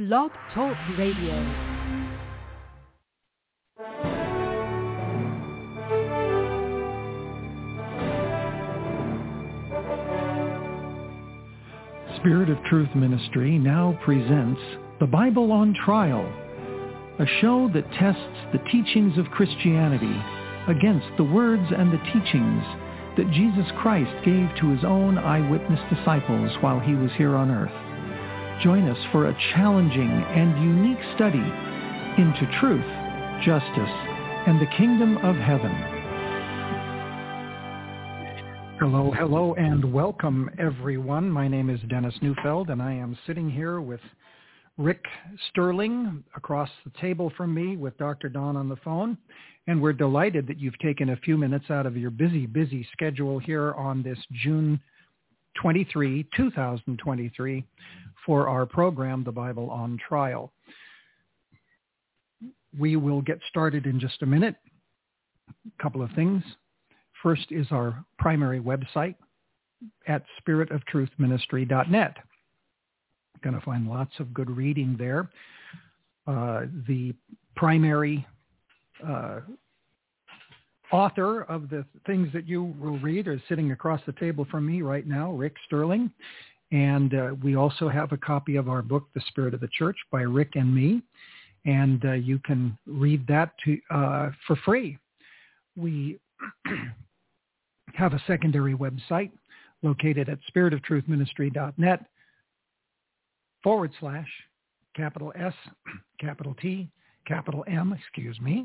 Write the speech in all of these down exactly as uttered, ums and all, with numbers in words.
Blog Talk Radio. Spirit of Truth Ministry now presents The Bible on Trial, a show that tests the teachings of Christianity against the words and the teachings that Jesus Christ gave to his own eyewitness disciples while he was here on earth. Join us for a challenging and unique study into truth, justice, and the kingdom of heaven. Hello, hello, and welcome, everyone. My name is Dennis Neufeld, and I am sitting here with Rick Sterling across the table from me with Doctor Don on the phone. And we're delighted that you've taken a few minutes out of your busy, busy schedule here on this June twenty-third, twenty twenty-three for our program, The Bible on Trial. We will get started in just a minute. A couple of things. First is our primary website at spirit of truth ministry dot net. Going to find lots of good reading there. Uh, the primary uh, author of the things that you will read is sitting across the table from me right now, Rick Sterling. And uh, we also have a copy of our book, The Spirit of the Church, by Rick and me. And uh, you can read that to, uh, for free. We have a secondary website located at spirit of truth ministry dot net forward slash capital S, capital T, capital M, excuse me.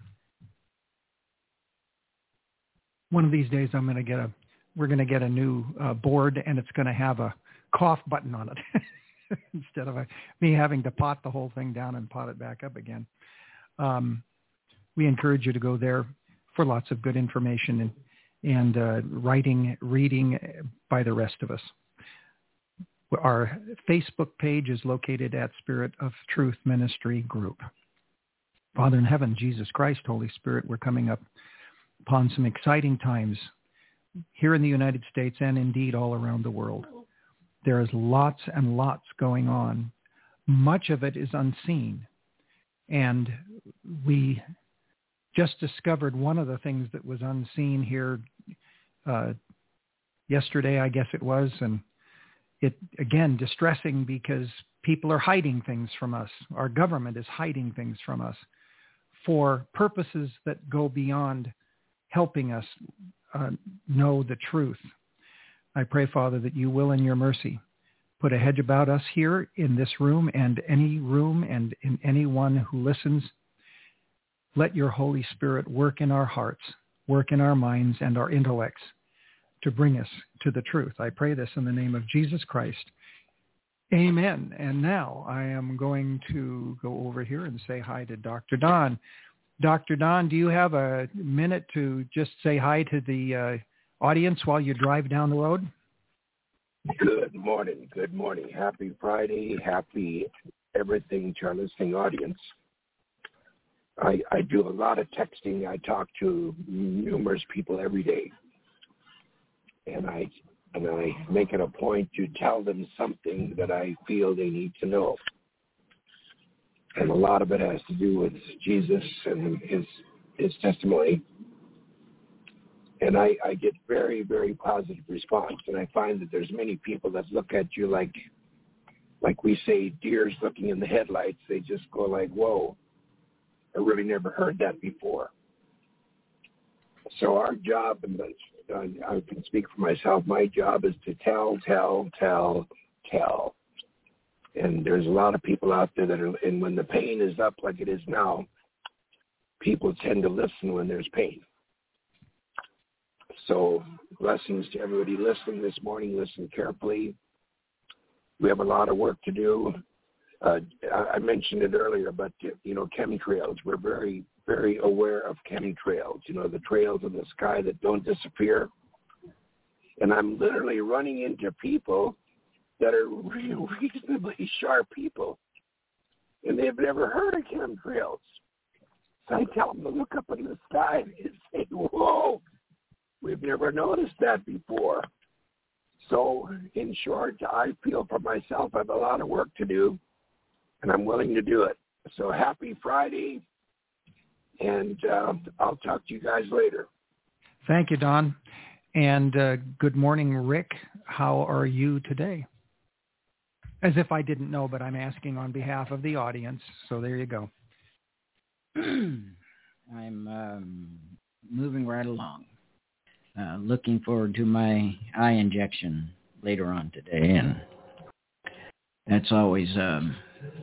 One of these days I'm going to get a, we're going to get a new uh, board, and it's going to have a cough button on it instead of a, me having to pot the whole thing down and pot it back up again. Um, we encourage you to go there for lots of good information and and uh, writing, reading by the rest of us. Our Facebook page is located at Spirit of Truth Ministry Group. Father in heaven, Jesus Christ, Holy Spirit, we're coming up upon some exciting times here in the United States and indeed all around the world. There is lots and lots going on. Much of it is unseen. And we just discovered one of the things that was unseen here uh, yesterday, I guess it was, and it, again, distressing because people are hiding things from us. Our government is hiding things from us for purposes that go beyond helping us uh, know the truth. I pray, Father, that you will in your mercy put a hedge about us here in this room and any room and in anyone who listens. Let your Holy Spirit work in our hearts, work in our minds and our intellects to bring us to the truth. I pray this in the name of Jesus Christ. Amen. And now I am going to go over here and say hi to Doctor Don. Doctor Don, do you have a minute to just say hi to the uh, audience while you drive down the road? Good morning. Good morning. Happy Friday. Happy everything to our listening audience. I, I do a lot of texting. I talk to numerous people every day. And I and I make it a point to tell them something that I feel they need to know. And a lot of it has to do with Jesus and his his testimony. And I, I get very, very positive response. And I find that there's many people that look at you like, like we say, deers looking in the headlights. They just go like, whoa. I really never heard that before. So our job, and I can speak for myself, my job is to tell, tell, tell, tell. And there's a lot of people out there that are, and when the pain is up like it is now, people tend to listen when there's pain. So blessings to everybody listening this morning. Listen carefully. We have a lot of work to do. Uh, I mentioned it earlier, but, you know, chemtrails, we're very, very aware of chemtrails, you know, the trails in the sky that don't disappear. And I'm literally running into people that are real, reasonably sharp people, and they've never heard of chemtrails. So I tell them to look up in the sky and say, whoa, we've never noticed that before. So in short, I feel for myself I have a lot of work to do. and I'm willing to do it. So happy Friday, and uh, I'll talk to you guys later. Thank you, Don. And uh, good morning, Rick. How are you today? As if I didn't know, but I'm asking on behalf of the audience. So there you go. I'm um, moving right along. Uh, looking forward to my eye injection later on today, and that's always um,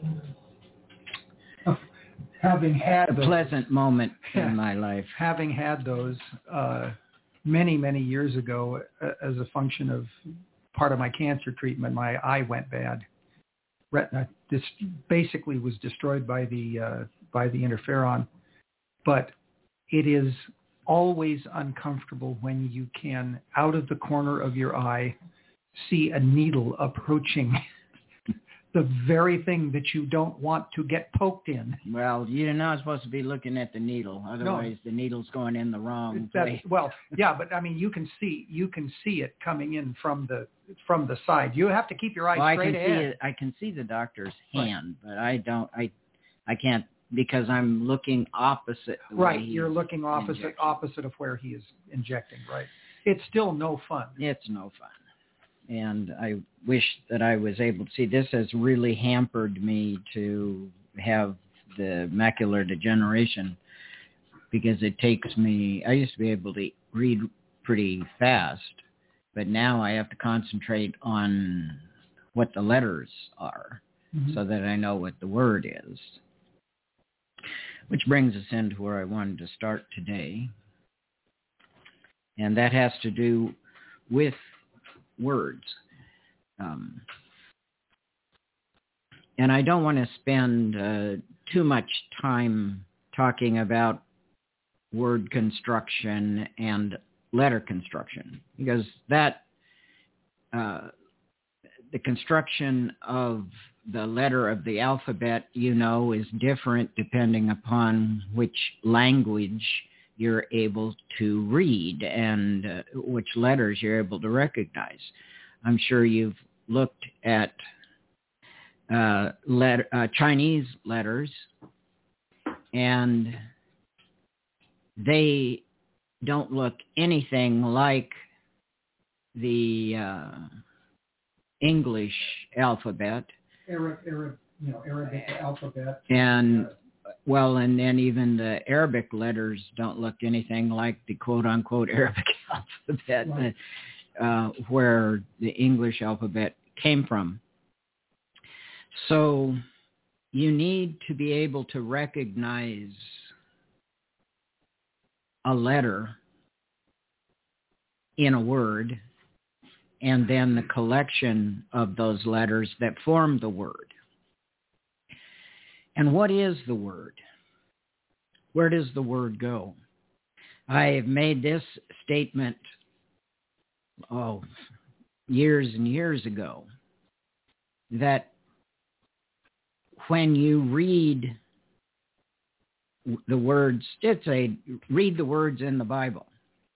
having had a those, pleasant moment in my life. Having had those uh, many, many years ago, uh, as a function of part of my cancer treatment, my eye went bad. Retina this basically was destroyed by the uh, by the interferon, but it is always uncomfortable when you can, out of the corner of your eye, see a needle approaching the very thing that you don't want to get poked in. Well, you're not supposed to be looking at the needle, otherwise no. the needle's going in the wrong that, place. Well, yeah, but I mean, you can see you can see it coming in from the from the side. You have to keep your eyes well, straight I can ahead. See it, I can see the doctor's hand, right. but I don't. I I can't. Because I'm looking opposite. The right, way you're looking opposite injecting. opposite of where he is injecting. Right, it's still no fun. It's no fun, and I wish that I was able to see. This has really hampered me to have the macular degeneration because it takes me. I used to be able to read pretty fast, but now I have to concentrate on what the letters are mm-hmm. so that I know what the word is. Which brings us into where I wanted to start today. And that has to do with words. Um, and I don't want to spend uh, too much time talking about word construction and letter construction, because that, uh, the construction of the letter of the alphabet, you know, is different depending upon which language you're able to read and uh, which letters you're able to recognize. I'm sure you've looked at uh, letter, uh, Chinese letters, and they don't look anything like the uh, English alphabet. Arab, Arab, you know, Arabic alphabet. And, well, and then even the Arabic letters don't look anything like the quote-unquote Arabic alphabet, right. uh, where the English alphabet came from. So you need to be able to recognize a letter in a word, and then the collection of those letters that form the word. And what is the word? Where does the word go? I have made this statement, oh, years and years ago, that when you read the words, it's a, read the words in the Bible.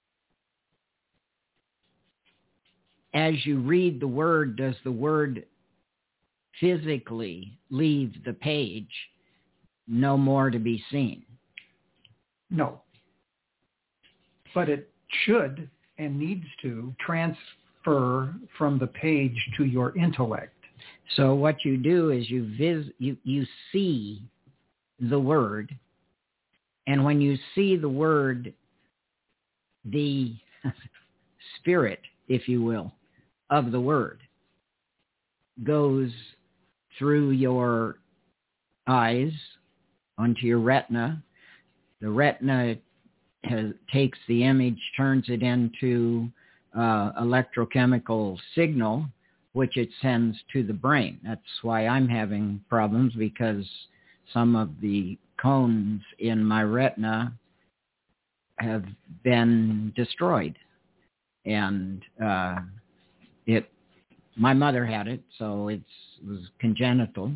As you read the word, does the word physically leave the page, no more to be seen? No. But it should and needs to transfer from the page to your intellect. So what you do is you vis- you, you see the word, and when you see the word, the spirit, if you will, of the word goes through your eyes onto your retina. The retina has, takes the image, turns it into uh, electrochemical signal, which it sends to the brain. That's why I'm having problems, because some of the cones in my retina have been destroyed. And uh, it, my mother had it, so it's, it was congenital.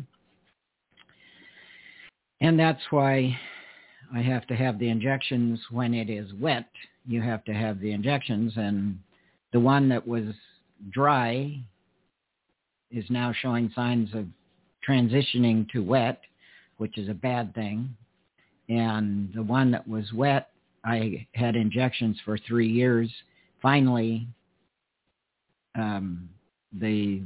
And that's why I have to have the injections when it is wet. You have to have the injections, and the one that was dry is now showing signs of transitioning to wet, which is a bad thing. And the one that was wet, I had injections for three years. Finally, um, the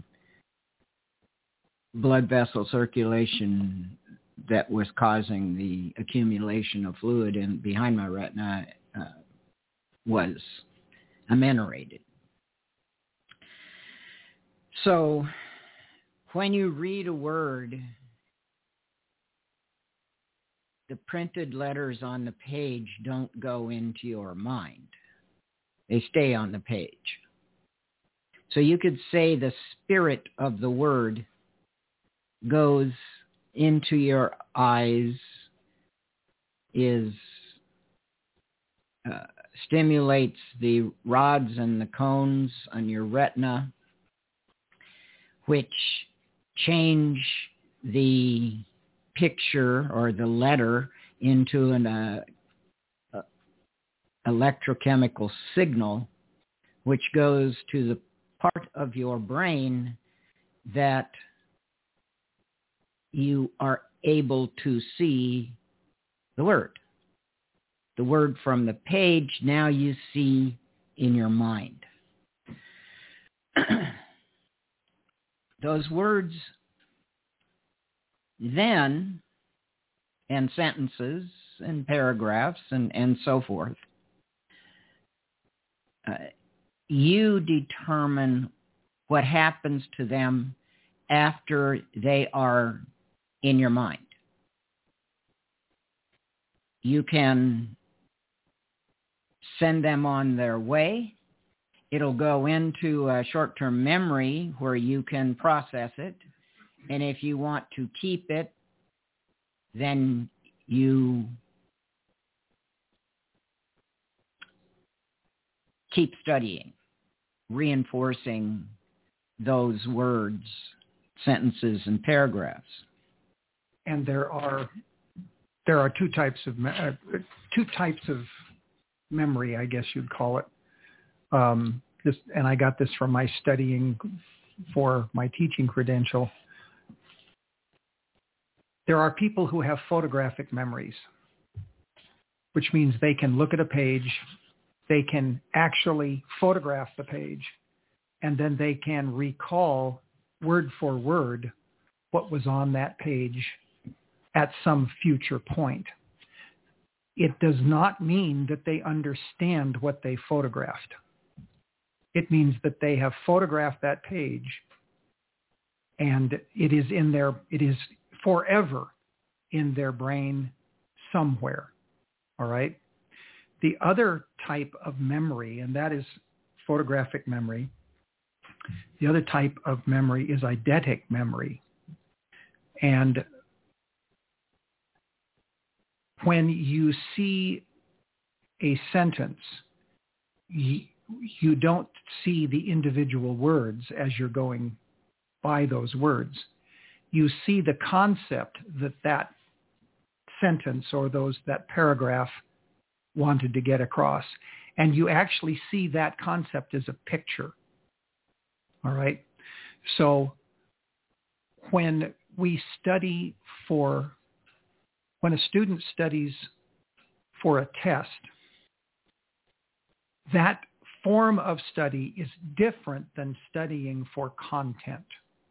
blood vessel circulation that was causing the accumulation of fluid in behind my retina uh, was ameliorated. So when you read a word, the printed letters on the page don't go into your mind. They stay on the page. So you could say the spirit of the word goes into your eyes, is uh, stimulates the rods and the cones on your retina, which change the picture or the letter into an uh, uh, electrochemical signal, which goes to the part of your brain that you are able to see the word. The word from the page now you see in your mind. Those words then, and sentences and paragraphs and, and so forth, uh, you determine what happens to them after they are in your mind. You can send them on their way. It'll go into a short-term memory where you can process it. And if you want to keep it, then you keep studying, reinforcing those words, sentences, and paragraphs. And there are there are two types of uh, two types of memory, I guess you'd call it. Um, this, and I got this from my studying for my teaching credential. There are people who have photographic memories, which means they can look at a page, they can actually photograph the page, and then they can recall word for word what was on that page at some future point. It does not mean that they understand what they photographed. It means that they have photographed that page and it is in their, it is forever in their brain somewhere. All right. The other type of memory, and that is photographic memory. The other type of memory is eidetic memory. And when you see a sentence, you, you don't see the individual words as you're going by those words. You see the concept that that sentence or those that paragraph wanted to get across. And you actually see that concept as a picture. All right? So when we study for, when a student studies for a test, that form of study is different than studying for content.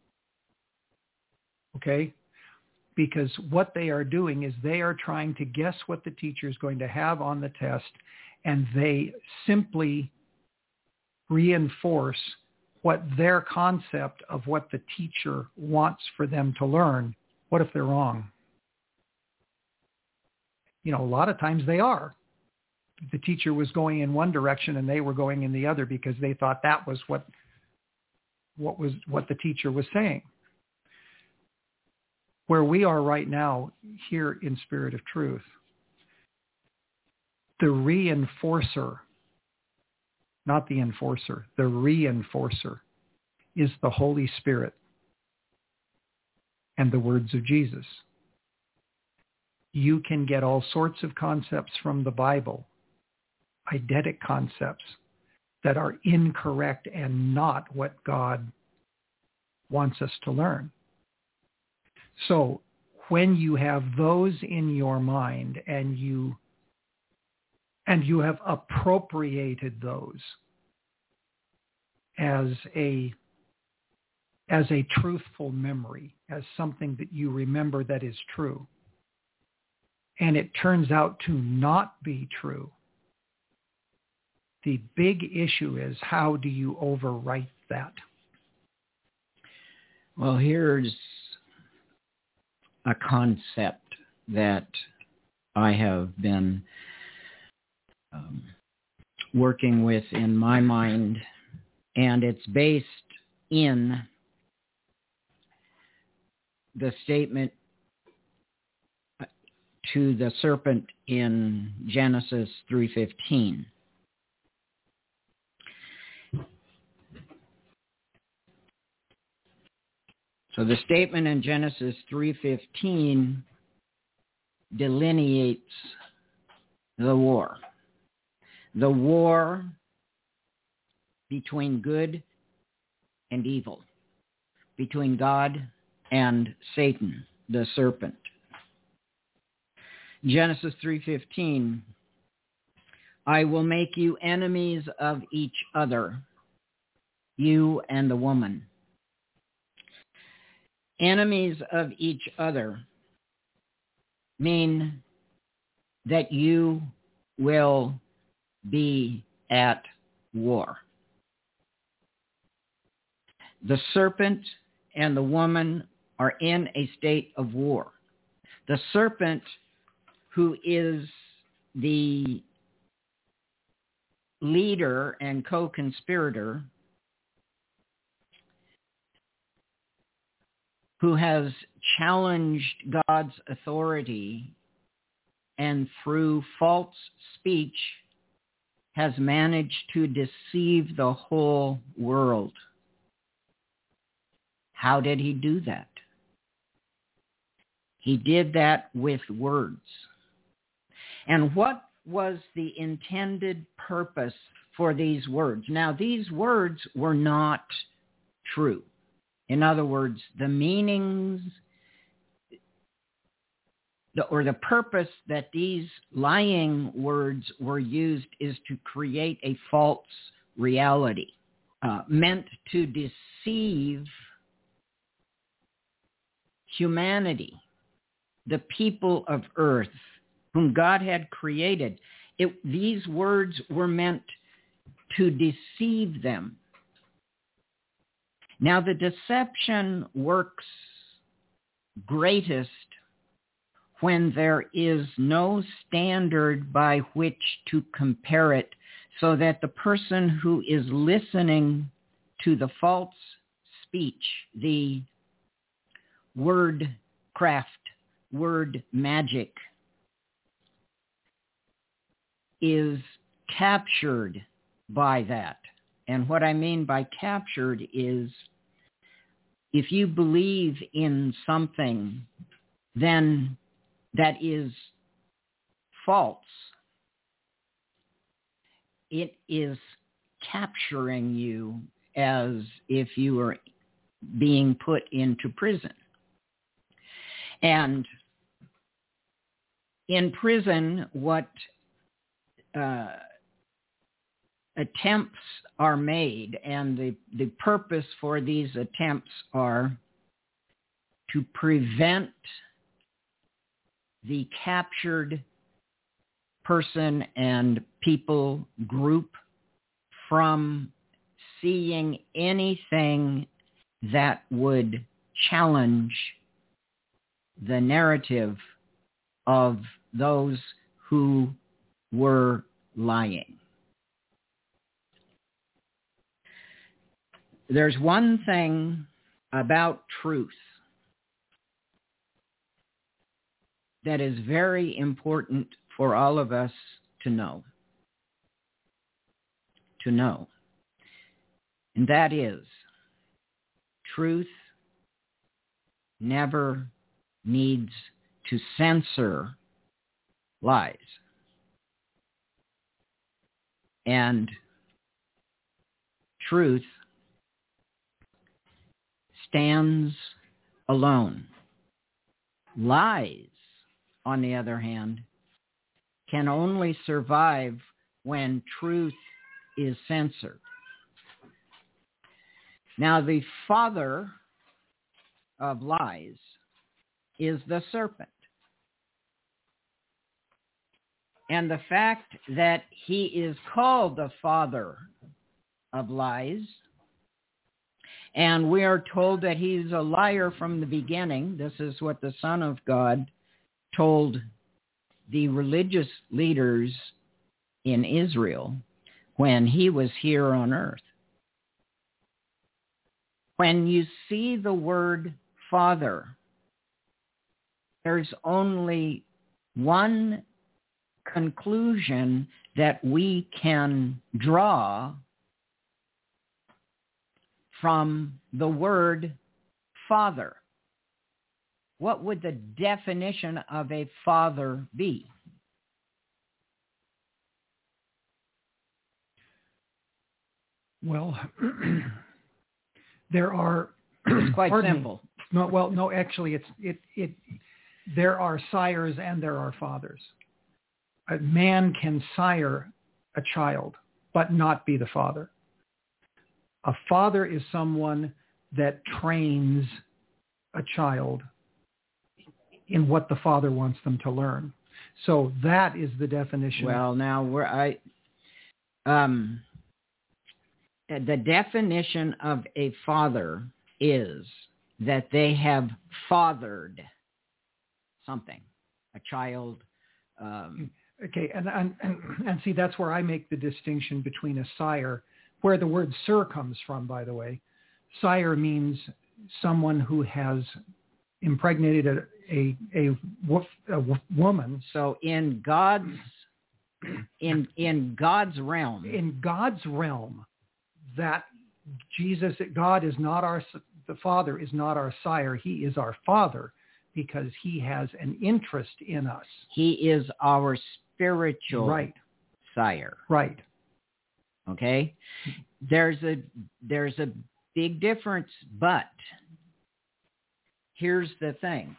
Okay? Because what they are doing is they are trying to guess what the teacher is going to have on the test, and they simply reinforce what their concept of what the teacher wants for them to learn. What if they're wrong? You know, a lot of times they are. The teacher was going in one direction and they were going in the other because they thought that was what what was what the teacher was saying. Where we are right now here in Spirit of Truth, the reinforcer, not the enforcer, the reinforcer is the Holy Spirit and the words of Jesus. You can get all sorts of concepts from the Bible, eidetic concepts that are incorrect and not what God wants us to learn. So when you have those in your mind and you and you have appropriated those as a as a truthful memory, as something that you remember that is true, and it turns out to not be true, the big issue is, how do you overwrite that? Well, here's a concept that I have been um, working with in my mind, and it's based in the statement to the serpent in Genesis three fifteen. So the statement in Genesis three fifteen delineates the war. The war between good and evil, between God and Satan, the serpent. Genesis three fifteen, I will make you enemies of each other, you and the woman. Enemies of each other mean that you will be at war. The serpent and the woman are in a state of war. The serpent, who is the leader and co-conspirator, who has challenged God's authority and through false speech has managed to deceive the whole world. How did he do that? He did that with words. And what was the intended purpose for these words? Now, these words were not true. In other words, the meanings the, or the purpose that these lying words were used is to create a false reality, uh, meant to deceive humanity, the people of earth, whom God had created. It, these words were meant to deceive them. Now, the deception works greatest when there is no standard by which to compare it, so that the person who is listening to the false speech, the word craft, word magic, is captured by that. And what I mean by captured is, if you believe in something, then that is false. It is capturing you as if you were being put into prison. And in prison, what uh, attempts are made, and the, the purpose for these attempts are to prevent the captured person and people group from seeing anything that would challenge the narrative of those who were lying. There's one thing about truth that is very important for all of us to know. To know. And that is, truth never needs to censor lies. And truth stands alone. Lies, on the other hand, can only survive when truth is censored. Now, the father of lies is the serpent. And the fact that he is called the father of lies, and we are told that he's a liar from the beginning. This is what the Son of God told the religious leaders in Israel when he was here on earth. When you see the word Father, there's only one conclusion that we can draw from the word Father. What would the definition of a father be? Well, there are. It's quite simple. Me. No, well, no, actually, it's it it. There are sires and there are fathers. A man can sire a child, but not be the father. A father is someone that trains a child in what the father wants them to learn. So that is the definition. Well, now we're I. Um. The definition of a father is that they have fathered something, a child. Um, okay, and, and and and see, that's where I make the distinction between a sire, where the word sir comes from, by the way. Sire means someone who has impregnated a a, a, a woman. So in God's in in God's realm, in God's realm. That Jesus, God is not our, the Father is not our sire. He is our Father because he has an interest in us. He is our spiritual right. sire. Right. Okay? There's a, there's a big difference, but here's the thing.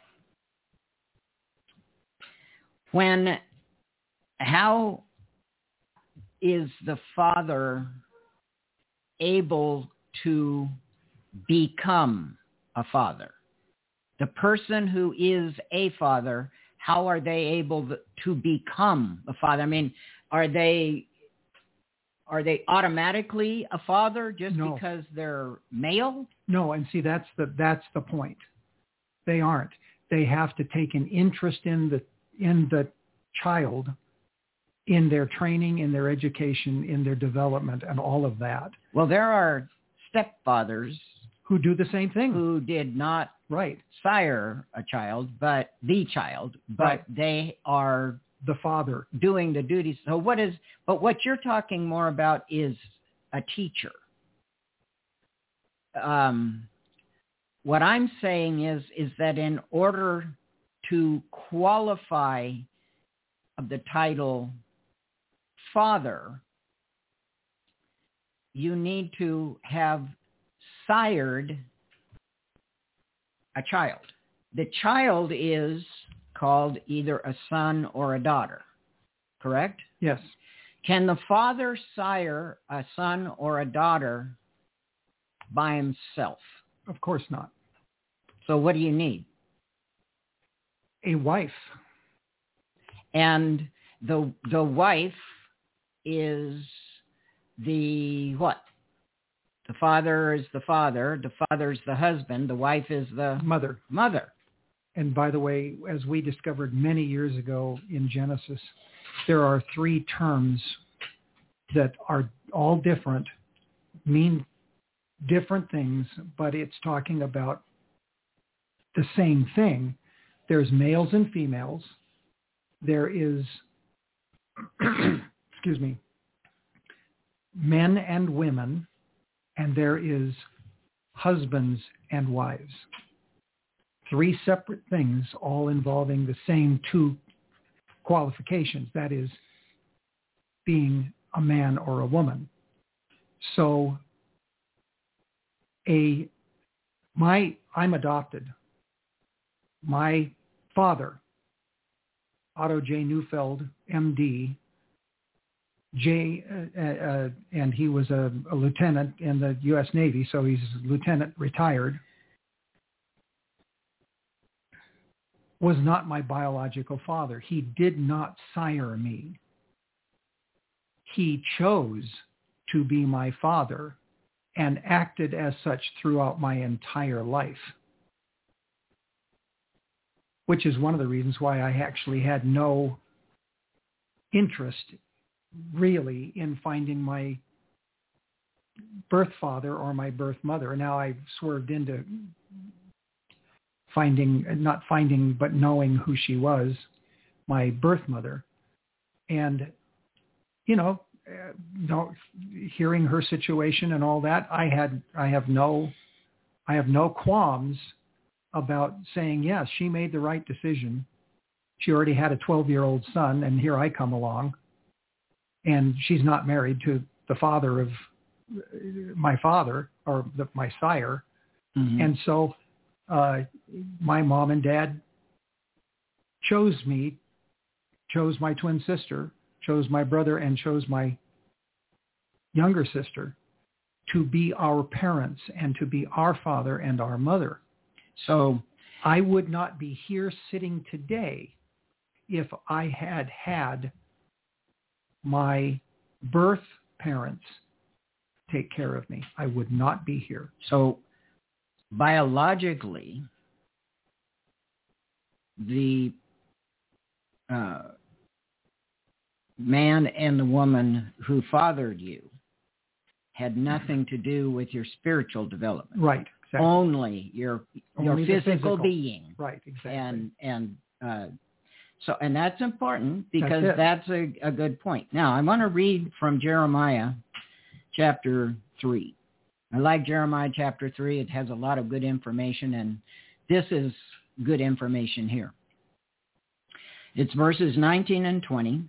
When, how is the Father able to become a father? The person who is a father, how are they able to become a father? I mean, are they are they automatically a father just no. because they're male? No, and see that's the that's the point. They aren't. They have to take an interest in the in the child, in their training, in their education, in their development, and all of that. Well, there are stepfathers who do the same thing, who did not right. sire a child, but the child, but right. they are the father doing the duties. So what is, but what you're talking more about is a teacher. Um, what I'm saying is, is that in order to qualify of the title father, you need to have sired a child. The child is called either a son or a daughter, correct? Yes. Can the father sire a son or a daughter by himself? Of course not. So what do you need? A wife. And the the wife is the what? The father is the father. The father is the husband. The wife is the mother. Mother. And by the way, as we discovered many years ago in Genesis, there are three terms that are all different, mean different things, but it's talking about the same thing. There's males and females. There is, excuse me, men and women, and there is husbands and wives. Three separate things, all involving the same two qualifications, that is, being a man or a woman. So, a my I'm adopted. My father, Otto J. Neufeld, M D, J, uh, uh, and he was a, a lieutenant in the U S Navy, so he's lieutenant retired, was not my biological father. He did not sire me. He chose to be my father and acted as such throughout my entire life, which is one of the reasons why I actually had no interest really in finding my birth father or my birth mother. Now I've swerved into finding, not finding, but knowing who she was, my birth mother. And, you know, uh, no, hearing her situation and all that, I had, I have no, I have no qualms about saying, yes, she made the right decision. She already had a twelve-year-old son, and here I come along. And she's not married to the father of my father or the, my sire. Mm-hmm. And so uh, my mom and dad chose me, chose my twin sister, chose my brother, and chose my younger sister to be our parents and to be our father and our mother. So I would not be here sitting today if I had had my birth parents take care of me. I would not be here. So biologically, the uh, man and the woman who fathered you had nothing to do with your spiritual development. Right. Exactly. Only your your Only physical, physical being. Right. Exactly. And and uh, so and that's important because that's, that's a, a good point. Now I want to read from Jeremiah chapter three. I like Jeremiah chapter three. It has a lot of good information, and this is good information here. It's verses nineteen and twenty.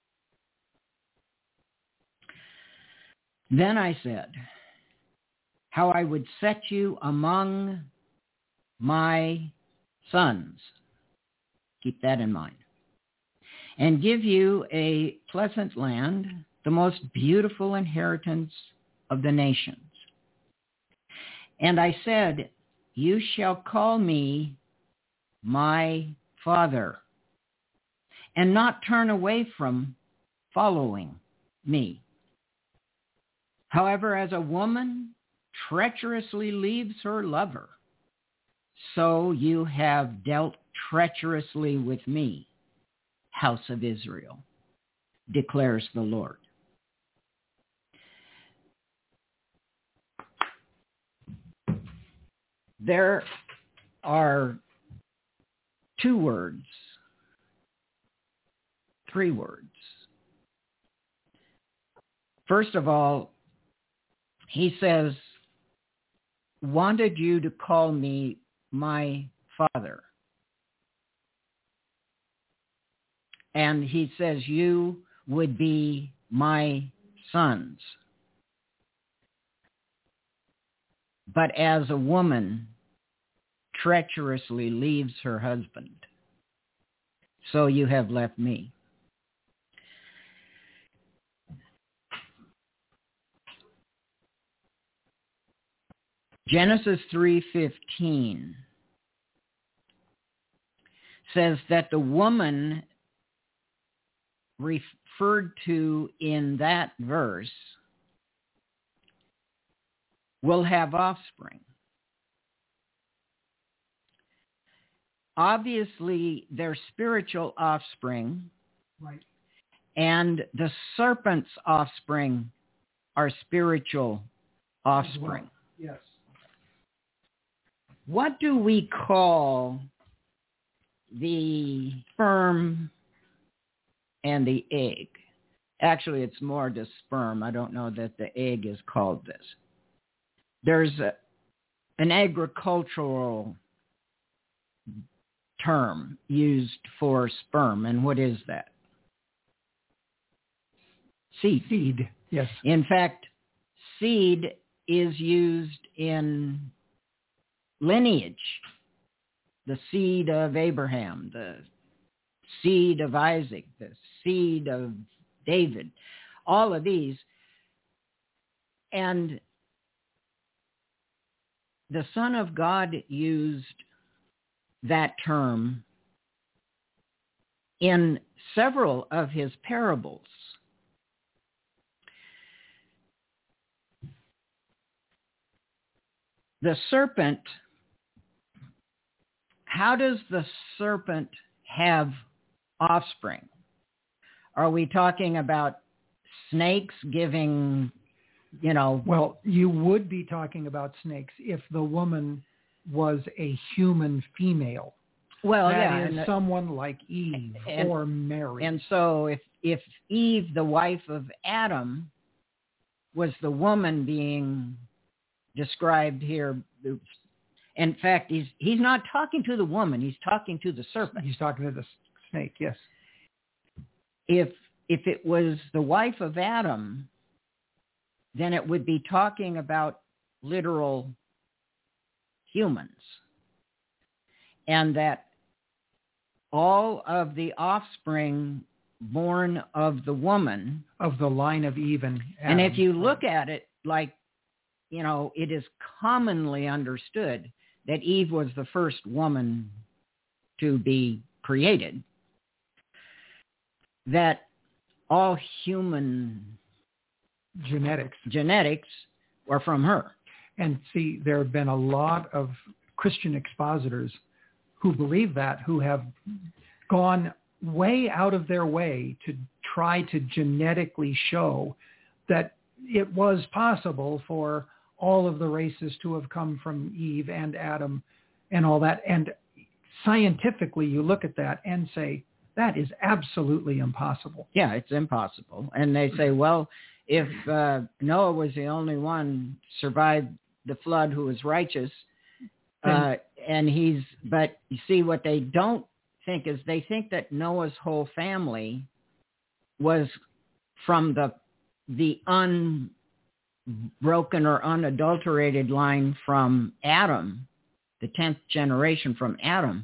Then I said, how I would set you among my sons. Keep that in mind. And give you a pleasant land, the most beautiful inheritance of the nations. And I said, you shall call me my father, and not turn away from following me. However, as a woman treacherously leaves her lover, so you have dealt treacherously with me, house of Israel, declares the Lord. There are two words, three words. First of all, he says, wanted you to call me my father. And he says, you would be my sons. But as a woman treacherously leaves her husband, so you have left me. Genesis three fifteen says that the woman referred to in that verse will have offspring. Obviously, they're spiritual offspring, right, and the serpent's offspring are spiritual offspring. Well, yes. What do we call the sperm and the egg? Actually, it's more the sperm. I don't know that the egg is called this. There's a, an agricultural term used for sperm, and what is that? Seed. Seed, yes. In fact, seed is used in lineage. the seed of Abraham, the seed of Isaac, the seed of David, all of these. And the Son of God used that term in several of his parables. The serpent, how does the serpent have offspring? Are we talking about snakes giving, you know? Well, you would be talking about snakes if the woman was a human female. Well, that yeah, is and, someone like Eve and, or Mary. And so if, if Eve, the wife of Adam, was the woman being described here, in fact, he's he's not talking to the woman, he's talking to the serpent. He's talking to the snake, yes. If if it was the wife of Adam, then it would be talking about literal humans. And that all of the offspring born of the woman, of the line of Eve and Adam. And if you look at it like, you know, it is commonly understood that Eve was the first woman to be created, that all human genetics genetics are from her. And see, there have been a lot of Christian expositors who believe that, who have gone way out of their way to try to genetically show that it was possible for all of the races to have come from Eve and Adam and all that. And scientifically, you look at that and say, that is absolutely impossible. Yeah, it's impossible. And they say, well, if uh, Noah was the only one survived the flood who was righteous, uh, and he's, but you see what they don't think is they think that Noah's whole family was from the the unbroken or unadulterated line from Adam, the tenth generation from Adam.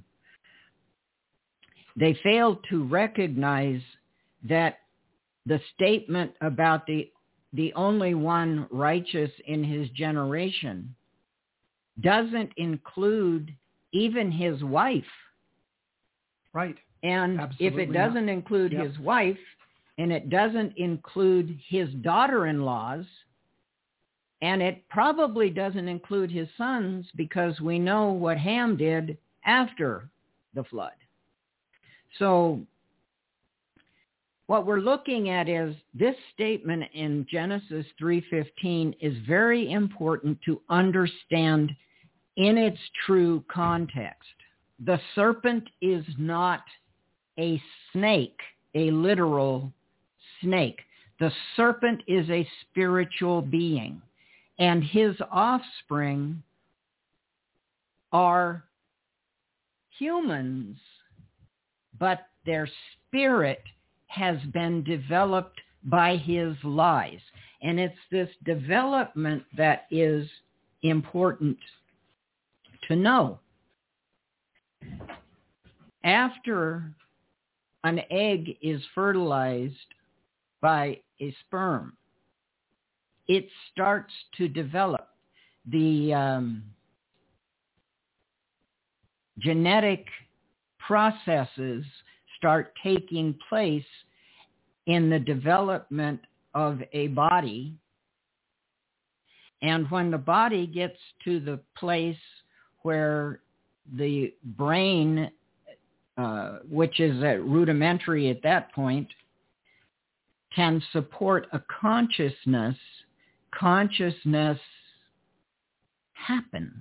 They failed to recognize that the statement about the the only one righteous in his generation doesn't include even his wife. Right. And Absolutely if it doesn't not. include Yep. his wife, and it doesn't include his daughter-in-laws, and it probably doesn't include his sons, because we know what Ham did after the flood. So what we're looking at is this statement in Genesis three fifteen is very important to understand in its true context. The serpent is not a snake, a literal snake. The serpent is a spiritual being, and his offspring are humans, but their spirit has been developed by his lies. And it's this development that is important to know. After an egg is fertilized by a sperm, it starts to develop. The um, genetic processes start taking place in the development of a body. And when the body gets to the place where the brain, uh, which is uh, rudimentary at that point, can support a consciousness, consciousness happens.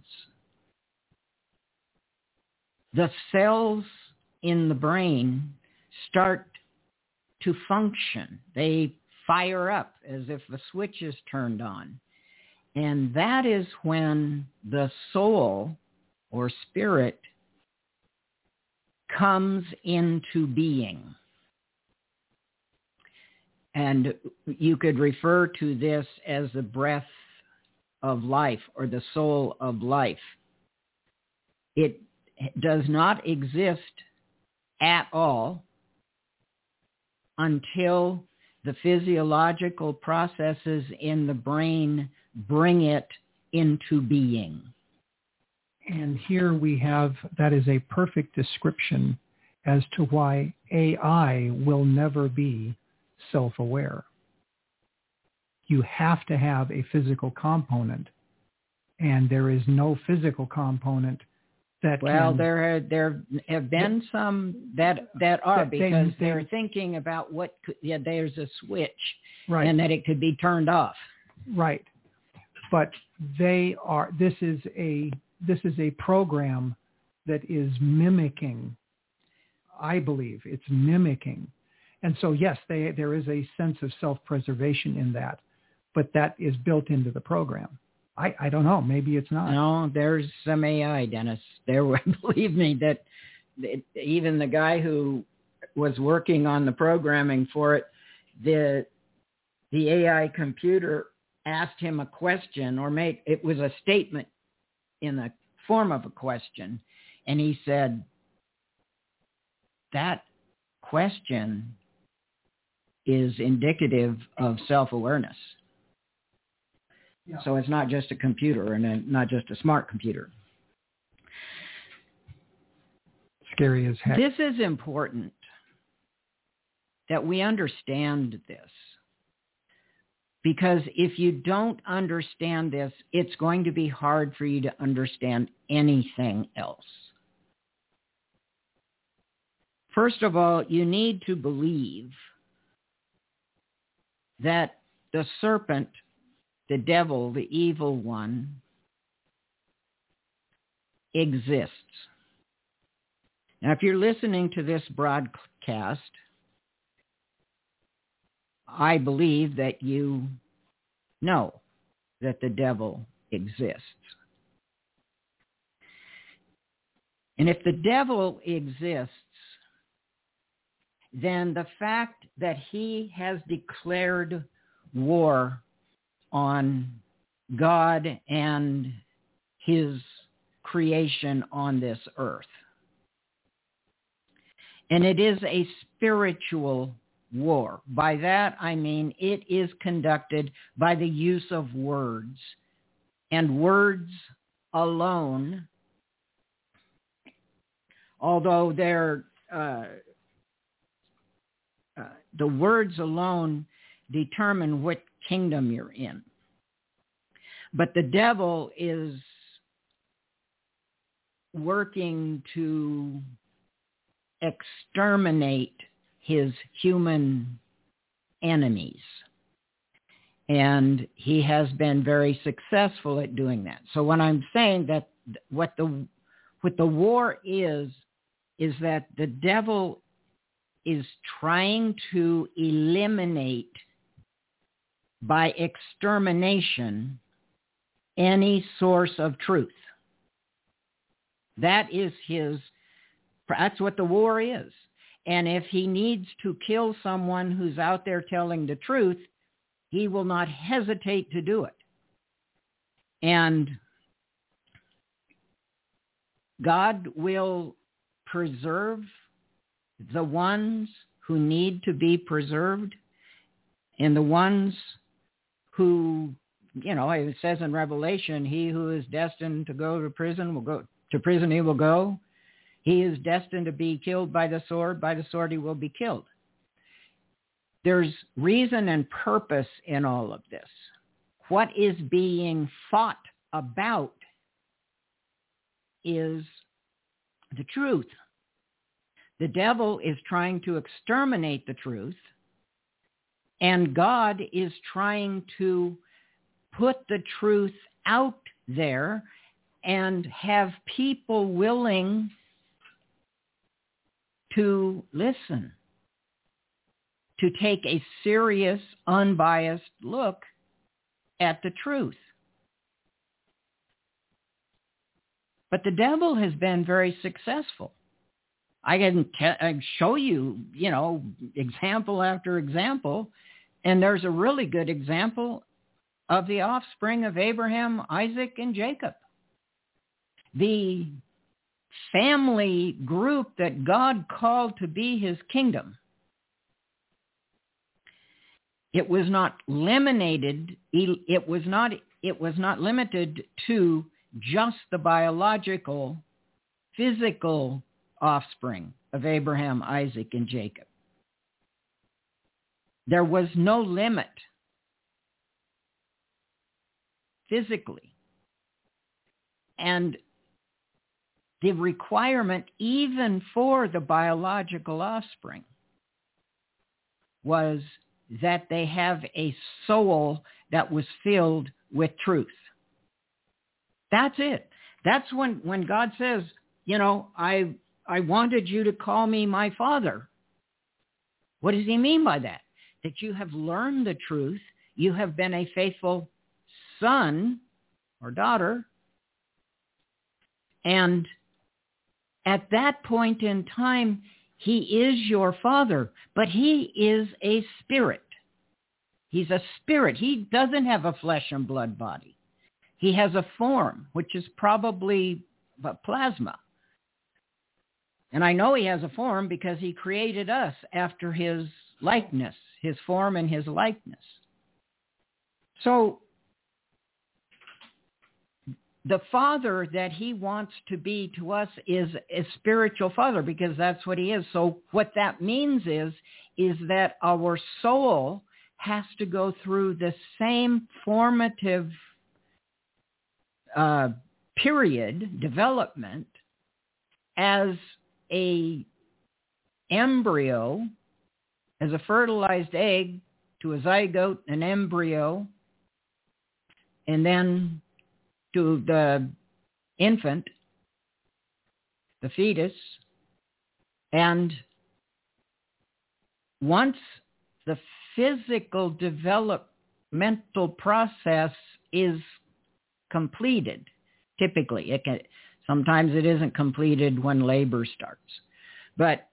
The cells in the brain start to function. They fire up as if a switch is turned on. And that is when the soul or spirit comes into being. And you could refer to this as the breath of life or the soul of life. It does not exist at all until the physiological processes in the brain bring it into being. And here we have, that is a perfect description as to why A I will never be self-aware. You have to have a physical component, and there is no physical component that well, can... there have, there have been yeah, some that that are that because they, they're they, thinking about what could, yeah, there's a switch, right, and that it could be turned off. Right, but they are. This is a this is a program that is mimicking. I believe it's mimicking, and so yes, they, there is a sense of self-preservation in that, but that is built into the program. I, I don't know. Maybe it's not. No, there's some A I, Dennis. There, believe me, that it, even the guy who was working on the programming for it, the the A I computer asked him a question, or made it was a statement in the form of a question, and he said, "That question is indicative of self-awareness." Yeah. So it's not just a computer and a, not just a smart computer. Scary as heck. This is important that we understand this, because if you don't understand this, it's going to be hard for you to understand anything else. First of all, you need to believe that the serpent, the devil, the evil one, exists. Now, if you're listening to this broadcast, I believe that you know that the devil exists. And if the devil exists, then the fact that he has declared war on God and his creation on this earth. And it is a spiritual war. By that, I mean it is conducted by the use of words. And words alone, although they're, uh, uh, the words alone determine what kingdom you're in. But the devil is working to exterminate his human enemies. And he has been very successful at doing that. So when I'm saying that what the what the war is, is that the devil is trying to eliminate by extermination any source of truth. That is his, that's what the war is. And if he needs to kill someone who's out there telling the truth, he will not hesitate to do it. And God will preserve the ones who need to be preserved, and the ones who, you know, it says in Revelation, he who is destined to go to prison will go to prison, he will go. He is destined to be killed by the sword, by the sword he will be killed. There's reason and purpose in all of this. What is being fought about is the truth. The devil is trying to exterminate the truth, and God is trying to put the truth out there and have people willing to listen, to take a serious, unbiased look at the truth. But the devil has been very successful. I can te- I show you, you know, example after example, and there's a really good example of the offspring of Abraham, Isaac, and Jacob. The family group that God called to be his kingdom, it was not eliminated, it was not, it was not limited to just the biological, physical offspring of Abraham, Isaac, and Jacob. There was no limit physically. And the requirement even for the biological offspring was that they have a soul that was filled with truth. That's it. That's when, when God says, you know, I I wanted you to call me my father. What does he mean by that? That you have learned the truth. You have been a faithful son or daughter. And at that point in time, he is your father, but he is a spirit. He's a spirit. He doesn't have a flesh and blood body. He has a form, which is probably plasma. And I know he has a form because he created us after his likeness, his form and his likeness. So the father that he wants to be to us is a spiritual father, because that's what he is. So what that means is, is that our soul has to go through the same formative uh, period, development, as a embryo, as a fertilized egg to a zygote, an embryo, and then to the infant, the fetus. And once the physical developmental process is completed, typically, it can, sometimes it isn't completed when labor starts, but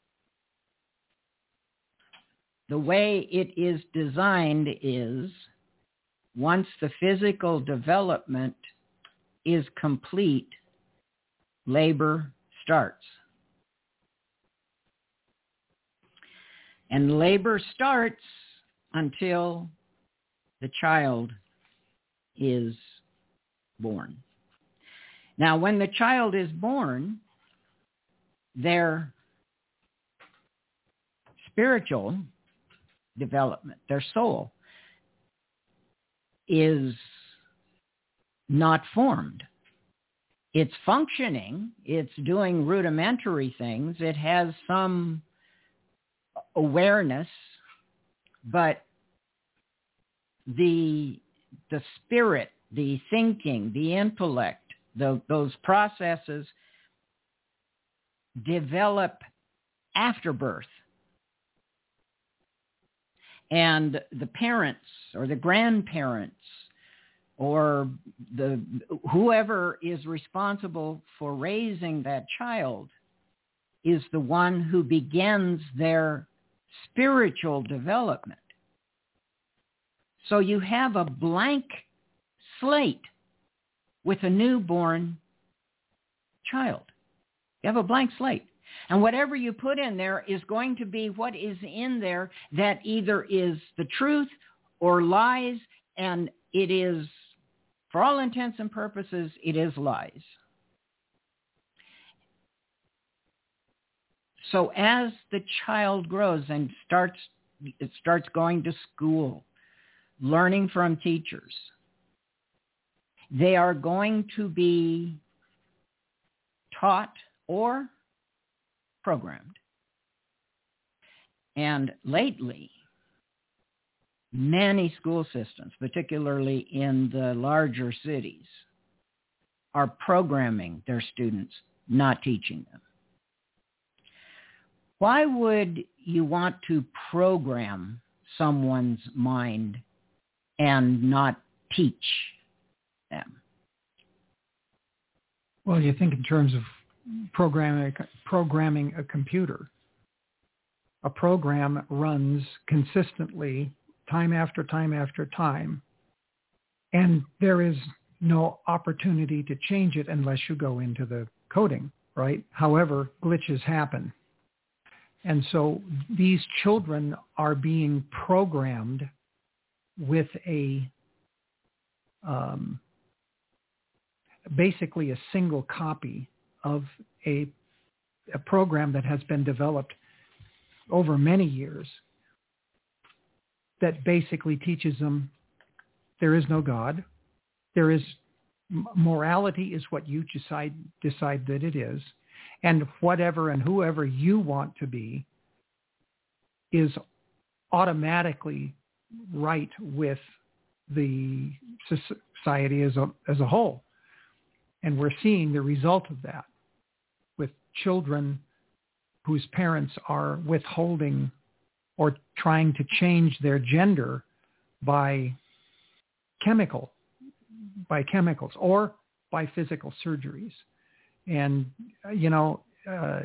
the way it is designed is once the physical development is complete, labor starts. And labor starts until the child is born. Now, when the child is born, their spiritual development, their soul, is not formed. It's functioning. It's doing rudimentary things. It has some awareness, but the the spirit, the thinking, the intellect, the, those processes develop after birth. And the parents or the grandparents or the whoever is responsible for raising that child is the one who begins their spiritual development. So you have a blank slate with a newborn child. You have a blank slate. And whatever you put in there is going to be what is in there that either is the truth or lies, and it is, for all intents and purposes, it is lies. So as the child grows and starts, it starts going to school, learning from teachers, they are going to be taught or programmed. And lately, many school systems, particularly in the larger cities, are programming their students, not teaching them. Why would you want to program someone's mind and not teach them? Well, you think in terms of programming, programming a computer. A program runs consistently time after time after time, and there is no opportunity to change it unless you go into the coding right? However, glitches happen. And so these children are being programmed with a um, basically a single copy of a, a program that has been developed over many years that basically teaches them there is no God. There is morality is what you decide decide that it is, and whatever and whoever you want to be is automatically right with the society as a as a whole. And we're seeing the result of that with children whose parents are withholding or trying to change their gender by chemical, by chemicals or by physical surgeries. And, you know, uh,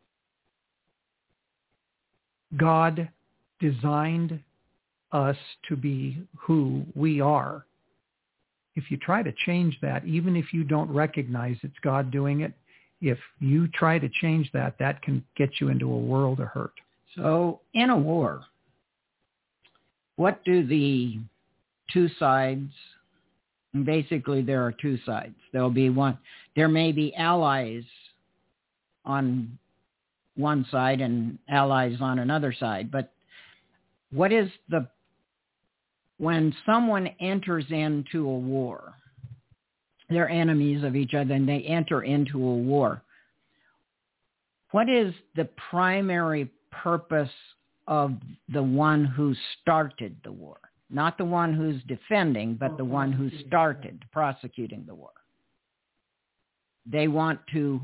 God designed us to be who we are. If you try to change that, even if you don't recognize it's God doing it, if you try to change that, that can get you into a world of hurt. So in a war, what do the two sides, basically there are two sides. There'll be one, there may be allies on one side and allies on another side, but what is the, when someone enters into a war, they're enemies of each other and they enter into a war, what is the primary purpose of the one who started the war? Not the one who's defending, but the one who started prosecuting the war. They want to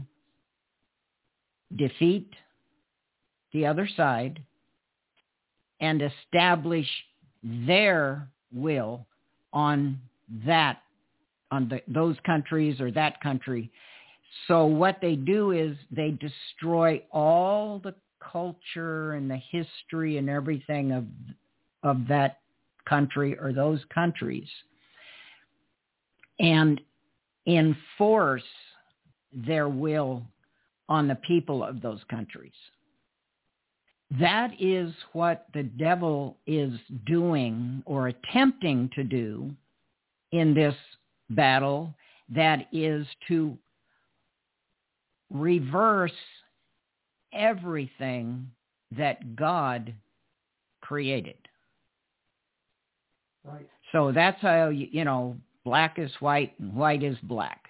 defeat the other side and establish their will on that, on the, those countries or that country. So what they do is they destroy all the culture and the history and everything of of that country or those countries and enforce their will on the people of those countries. That is what the devil is doing or attempting to do in this battle, that is to reverse everything that God created. Right. So that's how, you, you know, black is white and white is black.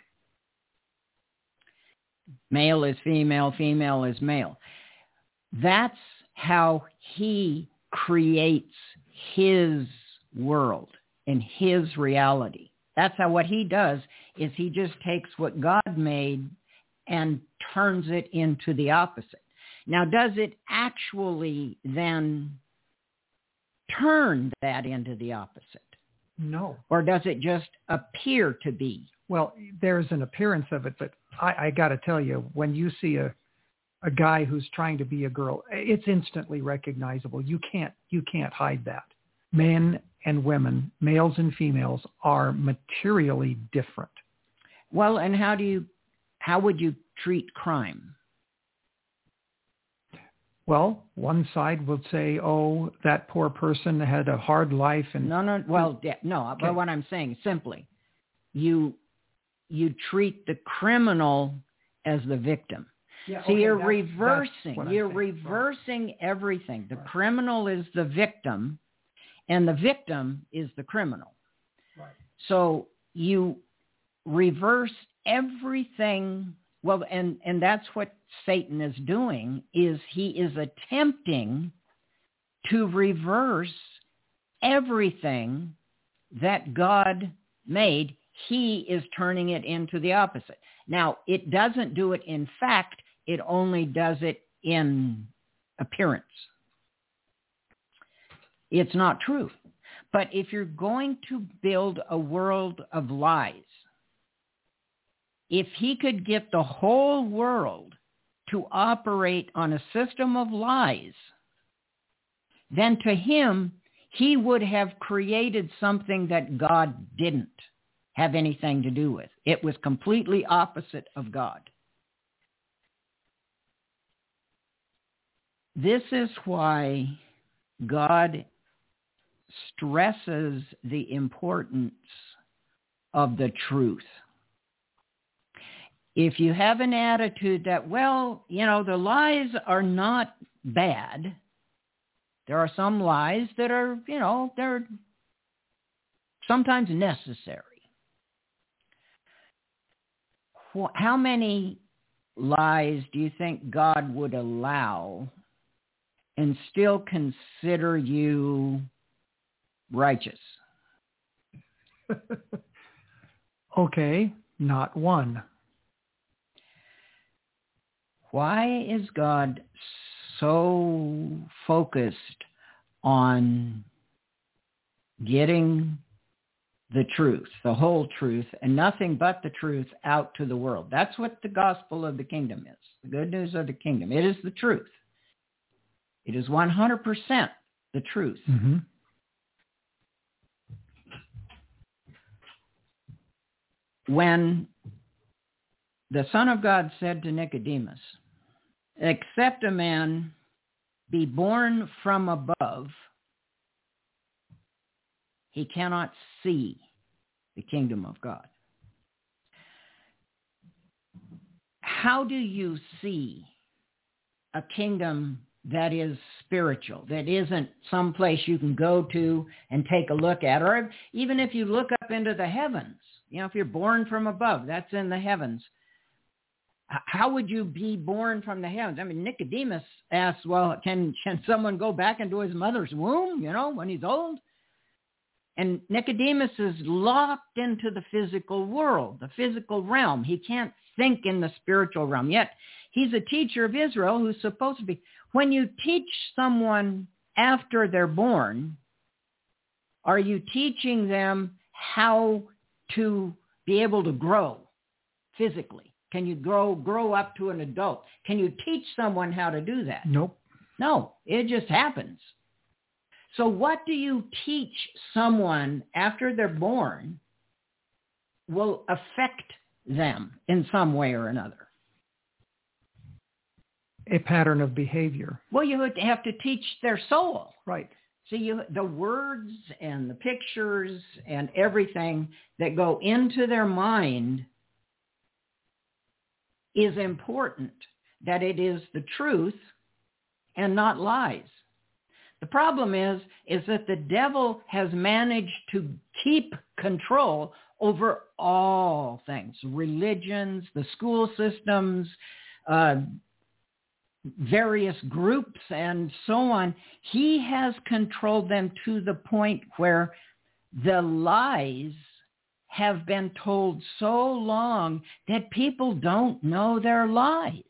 Male is female, female is male. That's how he creates his world and his reality. That's how what he does is he just takes what God made and turns it into the opposite. Now, does it actually then turn that into the opposite? No. Or does it just appear to be? Well, there's an appearance of it, but I, I got to tell you, when you see a a guy who's trying to be a girl, it's instantly recognizable. You can't you can't hide that. Men and women, males and females, are materially different. Well, and how do you how would you treat crime? Well, one side will say, "Oh, that poor person had a hard life," and no, no. Well, yeah, no. Okay. But what I'm saying simply, you you treat the criminal as the victim. Yeah, See, okay, you're that's, reversing. that's you're saying. reversing right. everything. The right. criminal is the victim, and the victim is the criminal. Right. So you reverse everything. Well, and, and that's what Satan is doing, is he is attempting to reverse everything that God made. He is turning it into the opposite. Now, it doesn't do it in fact. It only does it in appearance. It's not true. But if you're going to build a world of lies, if he could get the whole world to operate on a system of lies, then to him, he would have created something that God didn't have anything to do with. It was completely opposite of God. This is why God stresses the importance of the truth. If you have an attitude that, well, you know, the lies are not bad. There are some lies that are, you know, they're sometimes necessary. How many lies do you think God would allow and still consider you righteous? Okay, not one. Why is God so focused on getting the truth, the whole truth, and nothing but the truth out to the world? That's what the gospel of the kingdom is, the good news of the kingdom. It is the truth. It is one hundred percent the truth. Mm-hmm. When the Son of God said to Nicodemus, except a man be born from above, he cannot see the kingdom of God. How do you see a kingdom that is spiritual, that isn't someplace you can go to and take a look at? Or even if you look up into the heavens, you know, if you're born from above, that's in the heavens. How would you be born from the heavens? I mean, Nicodemus asks, well, can, can someone go back into his mother's womb, you know, when he's old? And Nicodemus is locked into the physical world, the physical realm. He can't think in the spiritual realm. Yet he's a teacher of Israel who's supposed to be. When you teach someone after they're born, are you teaching them how to be able to grow physically? Can you grow grow up to an adult? Can you teach someone how to do that? Nope. No, it just happens. So what do you teach someone after they're born will affect them in some way or another? A pattern of behavior. Well, you have to teach their soul. Right. So you, the words and the pictures and everything that go into their mind is important, that it is the truth and not lies. The problem is, is that the devil has managed to keep control over all things, religions, the school systems, uh, various groups, and so on. He has controlled them to the point where the lies have been told so long that people don't know their lies.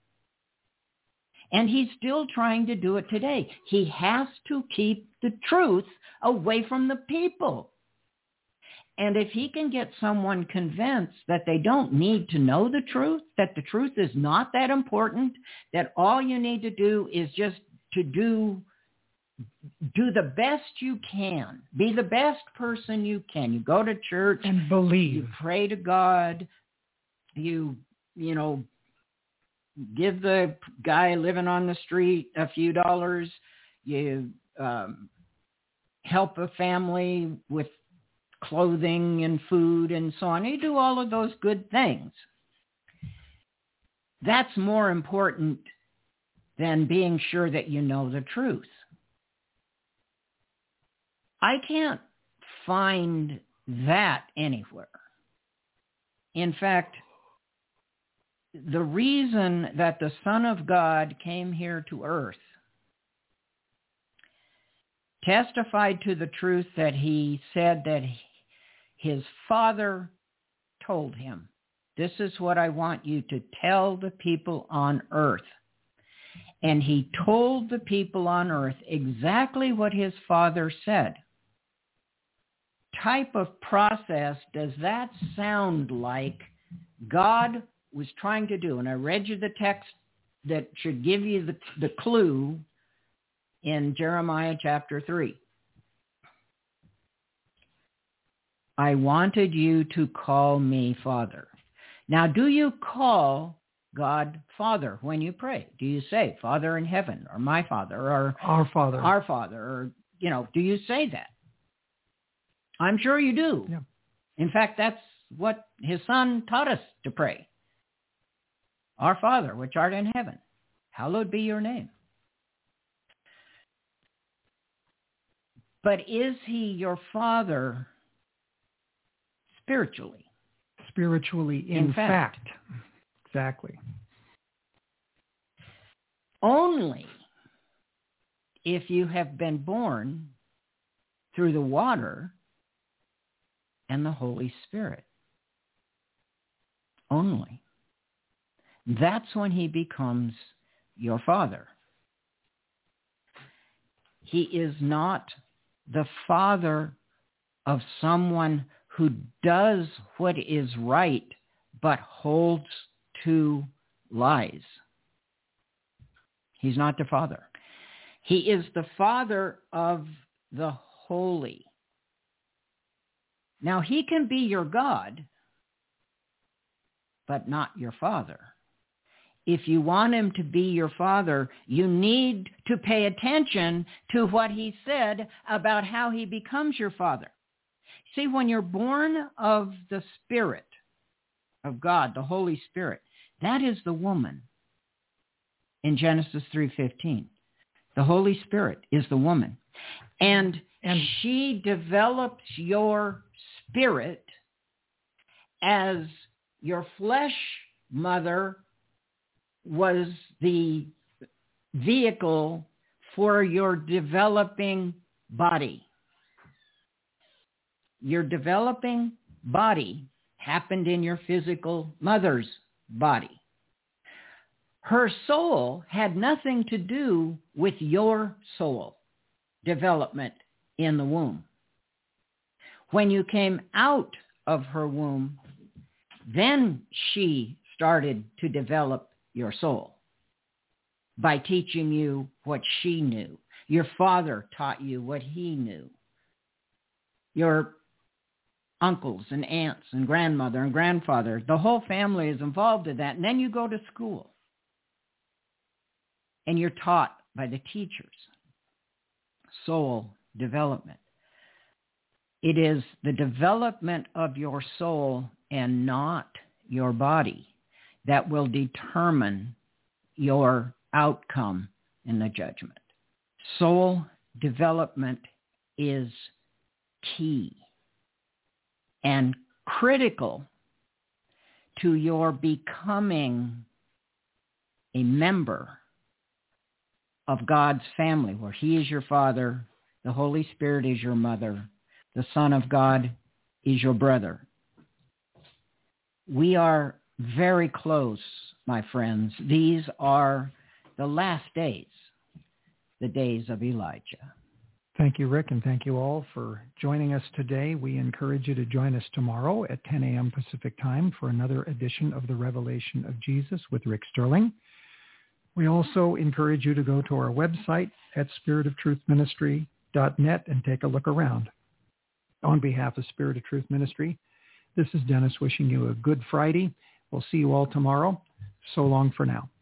And he's still trying to do it today. He has to keep the truth away from the people. And if he can get someone convinced that they don't need to know the truth, that the truth is not that important, that all you need to do is just to do do the best you can. Be the best person you can. You go to church and believe. You pray to God. You, you know, give the guy living on the street a few dollars. You um, help a family with clothing and food and so on. You do all of those good things. That's more important than being sure that you know the truth. I can't find that anywhere. In fact, the reason that the Son of God came here to earth testified to the truth that he said that his Father told him, this is what I want you to tell the people on earth. And he told the people on earth exactly what his Father said. Type of process does that sound like God was trying to do? And I read you the text that should give you the, the clue in Jeremiah chapter three. I wanted you to call me Father. Now, do you call God Father when you pray? Do you say Father in heaven, or my Father, or Our Father? Our Father, or, you know, do you say that? I'm sure you do. Yeah. In fact, that's what his Son taught us to pray. Our Father, which art in heaven, hallowed be your name. But is he your Father spiritually? Spiritually, in, In fact. fact. Exactly. Only if you have been born through the water and the Holy Spirit. Only. That's when he becomes your Father. He is not the father of someone who does what is right but holds to lies. He's not the Father. He is the Father of the holy. Now, he can be your God, but not your Father. If you want him to be your Father, you need to pay attention to what he said about how he becomes your Father. See, when you're born of the Spirit of God, the Holy Spirit, that is the woman in Genesis three fifteen. The Holy Spirit is the woman. And, and she develops your spirit as your flesh mother was the vehicle for your developing body. Your developing body happened in your physical mother's body. Her soul had nothing to do with your soul development in the womb. When you came out of her womb, then she started to develop your soul by teaching you what she knew. Your father taught you what he knew. Your uncles and aunts and grandmother and grandfather, the whole family is involved in that. And then you go to school and you're taught by the teachers. Soul development. It is the development of your soul and not your body that will determine your outcome in the judgment. Soul development is key and critical to your becoming a member of God's family, where he is your father, the Holy Spirit is your mother, the Son of God is your brother. We are very close, my friends. These are the last days, the days of Elijah. Thank you, Rick, and thank you all for joining us today. We encourage you to join us tomorrow at ten a.m. Pacific time for another edition of the Revelation of Jesus with Rick Sterling. We also encourage you to go to our website at spirit of truth ministry dot net and take a look around. On behalf of Spirit of Truth Ministry, this is Dennis wishing you a good Friday. We'll see you all tomorrow. So long for now.